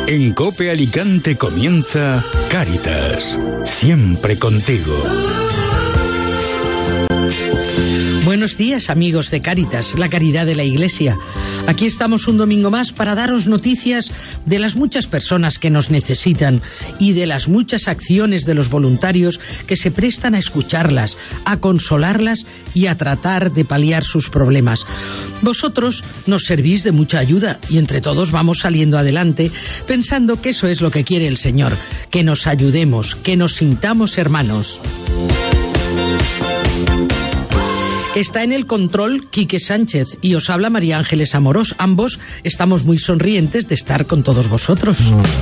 En COPE Alicante comienza Cáritas, siempre contigo. Buenos días, amigos de Cáritas, la caridad de la Iglesia. Aquí estamos un domingo más para daros noticias de las muchas personas que nos necesitan y de las muchas acciones de los voluntarios que se prestan a escucharlas, a consolarlas y a tratar de paliar sus problemas. Vosotros nos servís de mucha ayuda y entre todos vamos saliendo adelante pensando que eso es lo que quiere el Señor, que nos ayudemos, que nos sintamos hermanos. Está en el control Quique Sánchez y os habla María Ángeles Amorós. Ambos estamos muy sonrientes de estar con todos vosotros.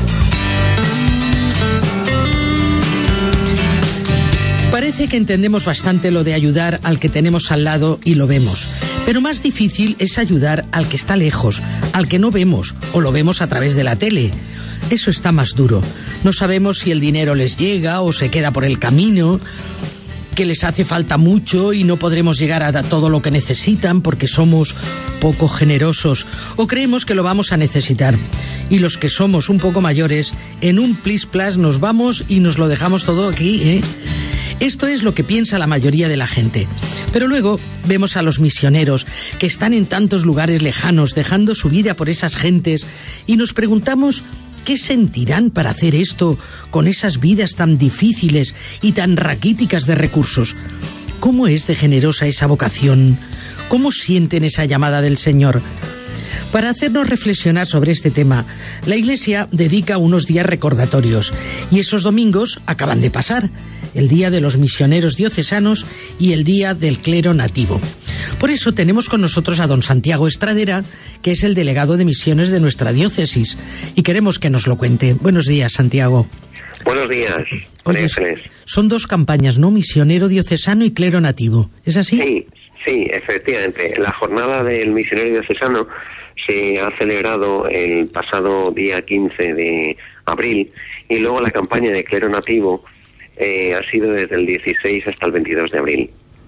Parece que entendemos bastante lo de ayudar al que tenemos al lado y lo vemos. Pero más difícil es ayudar al que está lejos, al que no vemos o lo vemos a través de la tele. Eso está más duro. No sabemos si el dinero les llega o se queda por el camino, que les hace falta mucho y no podremos llegar a todo lo que necesitan porque somos poco generosos o creemos que lo vamos a necesitar. Y los que somos un poco mayores, en un plis-plas nos vamos y nos lo dejamos todo aquí, ¿eh? Esto es lo que piensa la mayoría de la gente. Pero luego vemos a los misioneros que están en tantos lugares lejanos dejando su vida por esas gentes y nos preguntamos ¿qué sentirán para hacer esto con esas vidas tan difíciles y tan raquíticas de recursos? ¿Cómo es de generosa esa vocación? ¿Cómo sienten esa llamada del Señor? Para hacernos reflexionar sobre este tema, la Iglesia dedica unos días recordatorios y esos domingos acaban de pasar, el Día de los Misioneros Diocesanos y el Día del Clero Nativo. Por eso tenemos con nosotros a don Santiago Estradera, que es el delegado de misiones de nuestra diócesis, y queremos que nos lo cuente. Buenos días, Santiago. Buenos días. Oye, son dos campañas, ¿no? Misionero diocesano y clero nativo, ¿es así? Sí, efectivamente. La jornada del misionero diocesano se ha celebrado el pasado día 15 de abril y luego la campaña de clero nativo ha sido desde el 16 hasta el 22 de abril.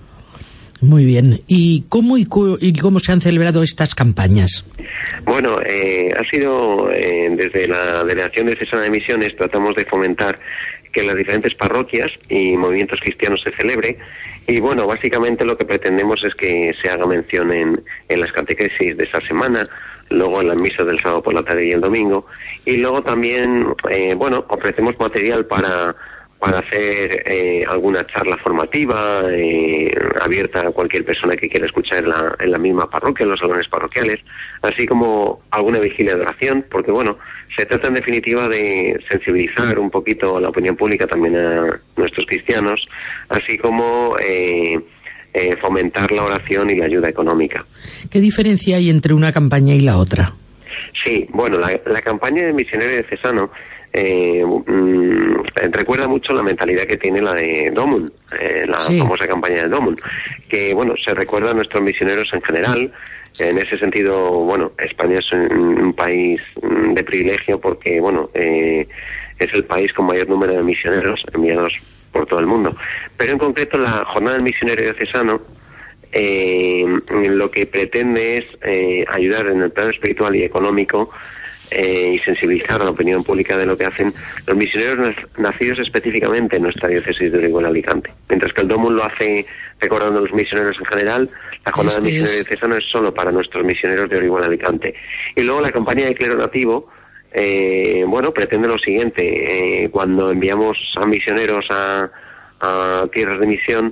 Muy bien. ¿Y cómo se han celebrado estas campañas? Bueno, ha sido desde la Delegación Diocesana de Misiones tratamos de fomentar que en las diferentes parroquias y movimientos cristianos se celebre y bueno, básicamente lo que pretendemos es que se haga mención en las catequesis de esa semana, luego en las misas del sábado por la tarde y el domingo y luego también, ofrecemos material para hacer alguna charla formativa abierta a cualquier persona que quiera escuchar en la misma parroquia, en los salones parroquiales, así como alguna vigilia de oración, porque bueno, se trata en definitiva de sensibilizar un poquito a la opinión pública, también a nuestros cristianos, así como fomentar la oración y la ayuda económica. ¿Qué diferencia hay entre una campaña y la otra? Sí, bueno, la campaña del misionero diocesano recuerda mucho la mentalidad que tiene la de Domum, famosa campaña de Domum, que bueno, se recuerda a nuestros misioneros en general. En ese sentido, bueno, España es un país de privilegio porque bueno, es el país con mayor número de misioneros enviados por todo el mundo. Pero en concreto la jornada del misionero diocesano lo que pretende es ayudar en el plano espiritual y económico y sensibilizar a la opinión pública de lo que hacen los misioneros nacidos específicamente en nuestra diócesis de Orihuela Alicante. Mientras que el Domum lo hace recordando a los misioneros en general, la jornada del misionero diocesano es solo para nuestros misioneros de Orihuela Alicante. Y luego la campaña de clero nativo, pretende lo siguiente, cuando enviamos a misioneros a tierras de misión,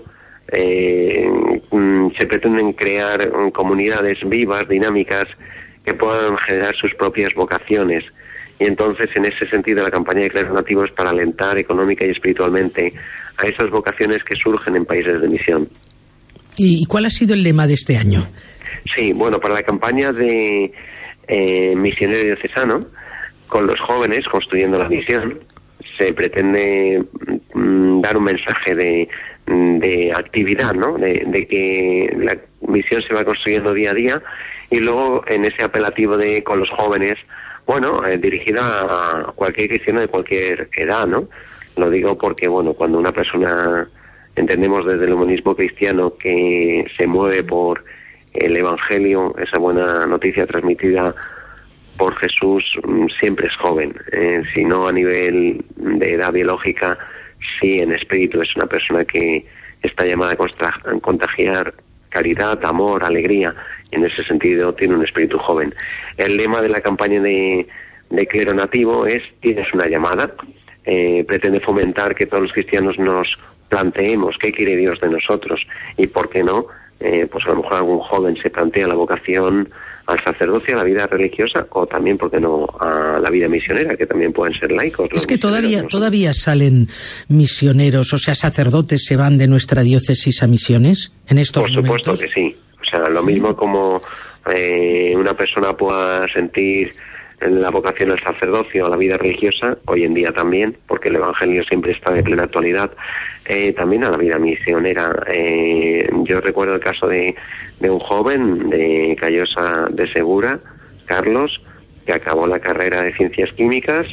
se pretenden crear comunidades vivas, dinámicas, que puedan generar sus propias vocaciones. Y entonces, en ese sentido, la campaña de clero nativo es para alentar económica y espiritualmente a esas vocaciones que surgen en países de misión. ¿Y cuál ha sido el lema de este año? Sí, bueno, para la campaña de misionero diocesano, con los jóvenes construyendo la misión, se pretende dar un mensaje de actividad, ¿no? De que la misión se va construyendo día a día. Y luego en ese apelativo de con los jóvenes, dirigida a cualquier cristiano de cualquier edad, ¿no? Lo digo porque, cuando una persona, entendemos desde el humanismo cristiano, que se mueve por el Evangelio, esa buena noticia transmitida por Jesús siempre es joven, si no a nivel de edad biológica, sí en espíritu es una persona que está llamada a contagiar caridad, amor, alegría, y en ese sentido tiene un espíritu joven. El lema de la campaña de Clero Nativo es "Tienes una llamada", pretende fomentar que todos los cristianos nos planteemos qué quiere Dios de nosotros, y por qué no, pues a lo mejor algún joven se plantea la vocación al sacerdocio, a la vida religiosa, o también, ¿por qué no?, a la vida misionera, que también pueden ser laicos. Es que todavía salen misioneros, o sea, sacerdotes se van de nuestra diócesis a misiones en estos momentos. Por supuesto que sí. O sea, lo mismo como una persona pueda sentir la vocación al sacerdocio, a la vida religiosa, hoy en día también, porque el Evangelio siempre está de plena actualidad, también a la vida misionera. Yo recuerdo el caso de un joven de Callosa de Segura, Carlos, que acabó la carrera de Ciencias Químicas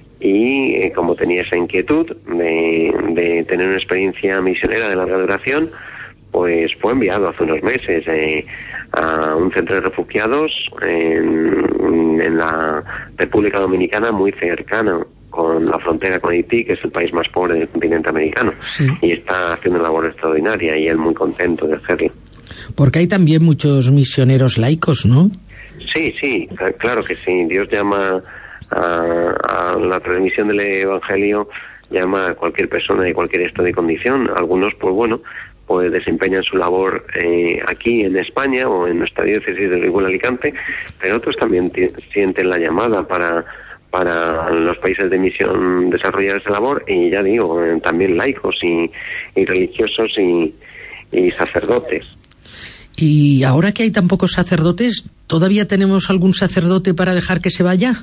y como tenía esa inquietud de tener una experiencia misionera de larga duración, pues fue enviado hace unos meses a un centro de refugiados en la República Dominicana, muy cercano con la frontera con Haití, que es el país más pobre del continente americano. Sí. Y está haciendo una labor extraordinaria y él muy contento de hacerlo. Porque hay también muchos misioneros laicos, ¿no? Sí, claro que sí. Dios llama a la transmisión del Evangelio, llama a cualquier persona de cualquier estado y condición. Algunos, pues desempeñan su labor aquí en España o en nuestra diócesis de Orihuela Alicante, pero otros también sienten la llamada para los países de misión desarrollar esa labor, y ya digo, también laicos y religiosos y sacerdotes. Y ahora que hay tan pocos sacerdotes, ¿todavía tenemos algún sacerdote para dejar que se vaya?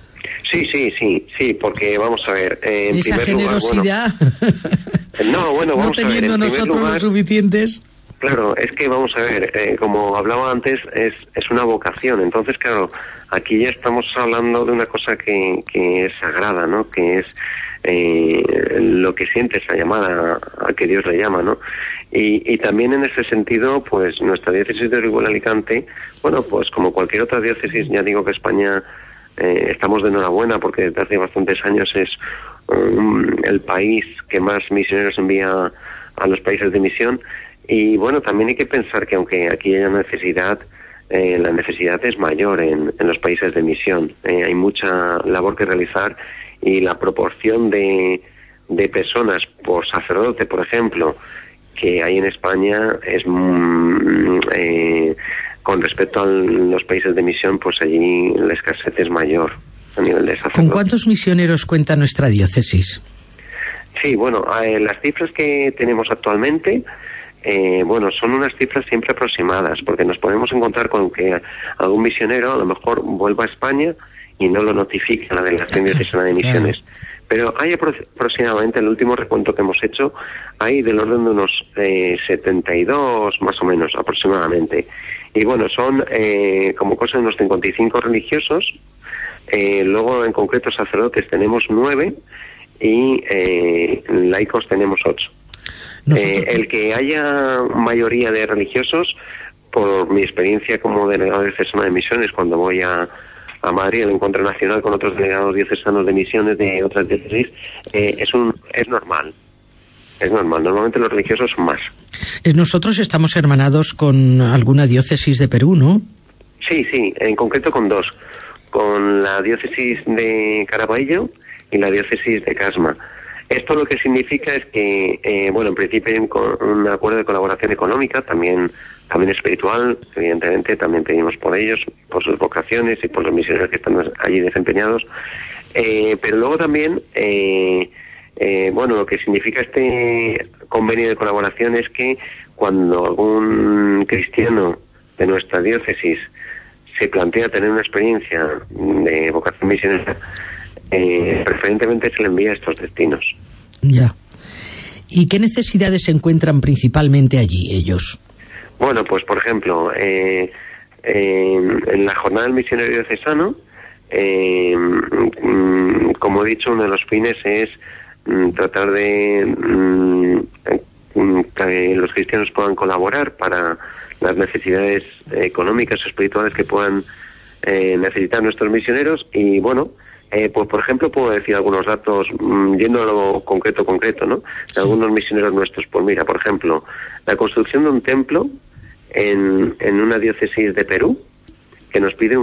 Sí, porque vamos a ver, en esa primer generosidad. Lugar, vamos no teniendo a ver, nosotros lugar, los suficientes. Claro, es que vamos a ver, como hablaba antes, es una vocación. Entonces, claro, aquí ya estamos hablando de una cosa que es sagrada, ¿no? Que es lo que siente esa llamada a que Dios le llama, ¿no? Y también en ese sentido, pues nuestra diócesis de Orihuela Alicante, pues como cualquier otra diócesis, ya digo que España estamos de enhorabuena porque desde hace bastantes años es el país que más misioneros envía a los países de misión. Y también hay que pensar que aunque aquí haya necesidad, la necesidad es mayor en los países de misión. Hay mucha labor que realizar y la proporción de personas por sacerdote, por ejemplo, que hay en España es con respecto a los países de misión, pues allí la escasez es mayor a nivel de sacerdotes. ¿Con cuántos misioneros cuenta nuestra diócesis? Sí, las cifras que tenemos actualmente, son unas cifras siempre aproximadas, porque nos podemos encontrar con que algún misionero a lo mejor vuelva a España y no lo notifica la Delegación Diocesana de Misiones. Pero hay aproximadamente, el último recuento que hemos hecho, hay del orden de unos 72 más o menos aproximadamente. Y son como cosa de unos 55 religiosos, luego en concreto sacerdotes tenemos 9 y laicos tenemos 8. El que haya mayoría de religiosos, por mi experiencia como delegado diocesano de misiones, cuando voy a Madrid, el encuentro nacional con otros delegados diocesanos de misiones de otras diócesis, es normal. Es normal. Normalmente los religiosos son más. Nosotros estamos hermanados con alguna diócesis de Perú, ¿no? Sí, en concreto con 2. Con la diócesis de Caraballo y la diócesis de Casma. Esto lo que significa es que, en principio hay un acuerdo de colaboración económica, también espiritual, evidentemente, también pedimos por ellos, por sus vocaciones y por los misioneros que están allí desempeñados. Pero luego también, lo que significa este convenio de colaboración es que cuando algún cristiano de nuestra diócesis se plantea tener una experiencia de vocación misionera, preferentemente se le envía a estos destinos. Ya. ¿Y qué necesidades se encuentran principalmente allí ellos? Pues por ejemplo, en la jornada del misionero diocesano, como he dicho, uno de los fines es tratar de que los cristianos puedan colaborar para las necesidades económicas o espirituales que puedan necesitan nuestros misioneros. Y bueno, pues por ejemplo puedo decir algunos datos, yendo a lo concreto, ¿no? De algunos misioneros nuestros. Pues mira, por ejemplo, la construcción de un templo en una diócesis de Perú, que nos pide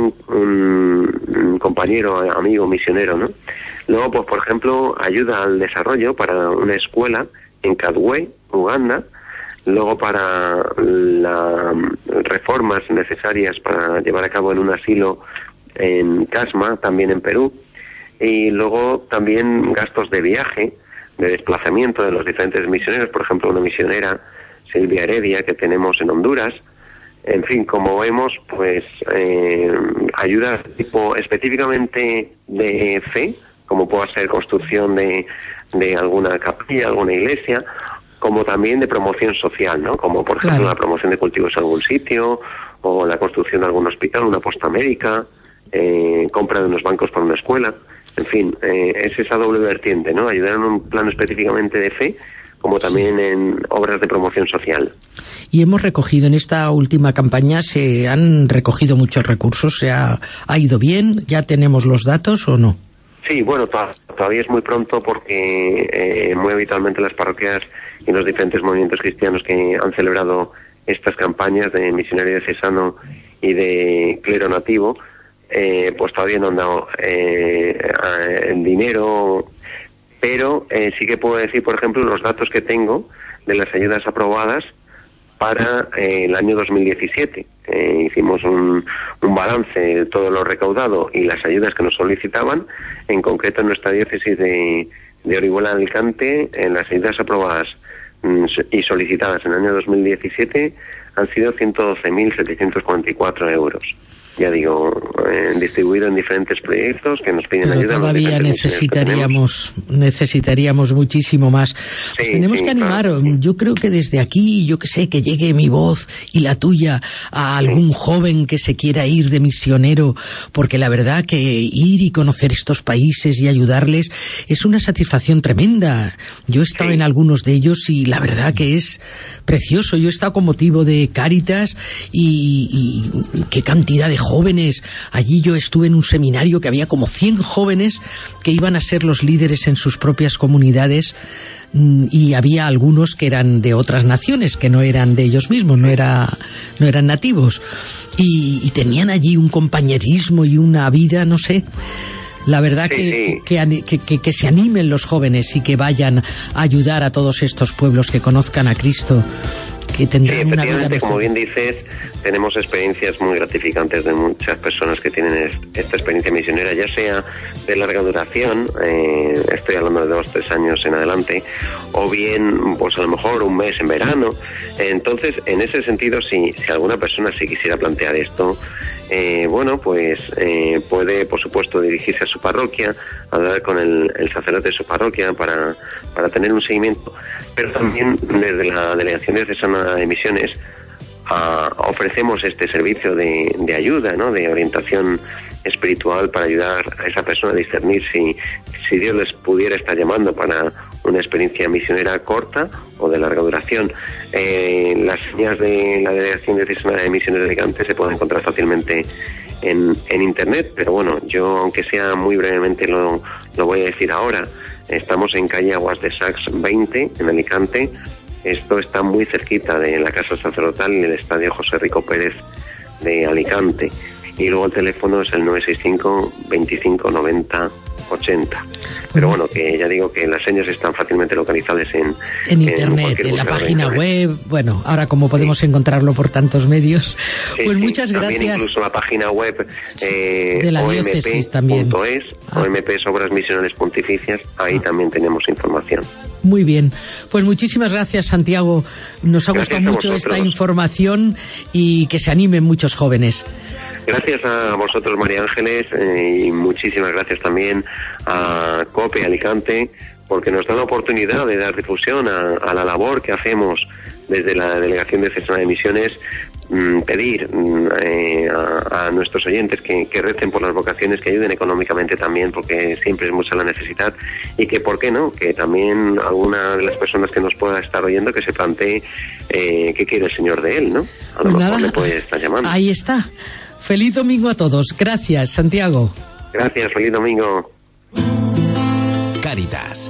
un compañero, amigo misionero, ¿no? Luego, pues por ejemplo, ayuda al desarrollo para una escuela en Kadwe, Uganda. Luego, para las reformas necesarias para llevar a cabo en un asilo en Casma, también en Perú. Y luego también gastos de viaje, de desplazamiento de los diferentes misioneros. Por ejemplo, una misionera, Silvia Heredia, que tenemos en Honduras. En fin, como vemos, pues ayudas tipo específicamente de fe, como pueda ser construcción de alguna capilla, alguna iglesia, como también de promoción social, ¿no? Como por ejemplo la promoción de cultivos en algún sitio, o la construcción de algún hospital, una posta médica, compra de unos bancos para una escuela. En fin, es esa doble vertiente, ¿no? Ayudar en un plano específicamente de fe, como también en obras de promoción social. Y hemos recogido en esta última campaña, ¿se han recogido muchos recursos? ¿Se ha ido bien? ¿Ya tenemos los datos o no? Sí, bueno, todavía es muy pronto porque muy habitualmente las parroquias y los diferentes movimientos cristianos que han celebrado estas campañas de misionario diocesano y de clero nativo, pues todavía no han dado el dinero, pero sí que puedo decir, por ejemplo, los datos que tengo de las ayudas aprobadas para el año 2017. Hicimos un balance de todo lo recaudado y las ayudas que nos solicitaban. En concreto, en nuestra diócesis de Orihuela de Alicante, en las ayudas aprobadas y solicitadas en el año 2017 han sido 112.744 euros. Ya digo, distribuido en diferentes proyectos que nos piden ayuda. Todavía necesitaríamos muchísimo más. Pues tenemos que animar, claro. Yo creo que desde aquí, yo que sé, que llegue mi voz y la tuya a algún joven que se quiera ir de misionero, porque la verdad que ir y conocer estos países y ayudarles es una satisfacción tremenda. Yo he estado en algunos de ellos y la verdad que es precioso. Yo he estado con motivo de Cáritas y qué cantidad de jóvenes. Allí yo estuve en un seminario que había como 100 jóvenes que iban a ser los líderes en sus propias comunidades, y había algunos que eran de otras naciones, que no eran de ellos mismos, no eran nativos, y tenían allí un compañerismo y una vida, no sé. La verdad que se animen los jóvenes y que vayan a ayudar a todos estos pueblos, que conozcan a Cristo, que tendrán una vida mejor. Como bien dices, tenemos experiencias muy gratificantes de muchas personas que tienen esta experiencia misionera, ya sea de larga duración, estoy hablando de 2-3 años en adelante, o bien, pues a lo mejor un mes en verano. Entonces, en ese sentido, si alguna persona sí quisiera plantear esto, bueno, pues puede, por supuesto, dirigirse a su parroquia, hablar con el sacerdote de su parroquia para tener un seguimiento, pero también desde la Delegación Diocesana de Misiones ofrecemos este servicio de ayuda, ¿no?, de orientación espiritual para ayudar a esa persona a discernir si Dios les pudiera estar llamando para una experiencia misionera corta o de larga duración. Las señas de la Delegación Diocesana de Misiones de Alicante se pueden encontrar fácilmente en internet, pero bueno, yo aunque sea muy brevemente lo voy a decir ahora. Estamos en calle Aguas de Sacs 20 en Alicante. Esto está muy cerquita de la Casa Sacerdotal y el Estadio José Rico Pérez de Alicante. Y luego el teléfono es el 965 25 90 80. Pero bueno, que ya digo que las señas están fácilmente localizables en internet, en la página web. Bueno, ahora como podemos encontrarlo por tantos medios, pues muchas gracias. También incluso la página web de la diócesis también. OMP es Obras Misionales Pontificias, ahí también tenemos información. Muy bien, pues muchísimas gracias, Santiago. Nos ha gustado mucho esta información y que se animen muchos jóvenes. Gracias a vosotros, María Ángeles, y muchísimas gracias también a COPE Alicante, porque nos da la oportunidad de dar difusión a la labor que hacemos desde la Delegación Diocesana de Misiones. Pedir a nuestros oyentes que recen por las vocaciones, que ayuden económicamente también, porque siempre es mucha la necesidad, y que, ¿por qué no?, que también alguna de las personas que nos pueda estar oyendo, que se plantee qué quiere el Señor de él, ¿no? A lo mejor le puede estar llamando. Ahí está. Feliz domingo a todos. Gracias, Santiago. Gracias, feliz domingo. Cáritas.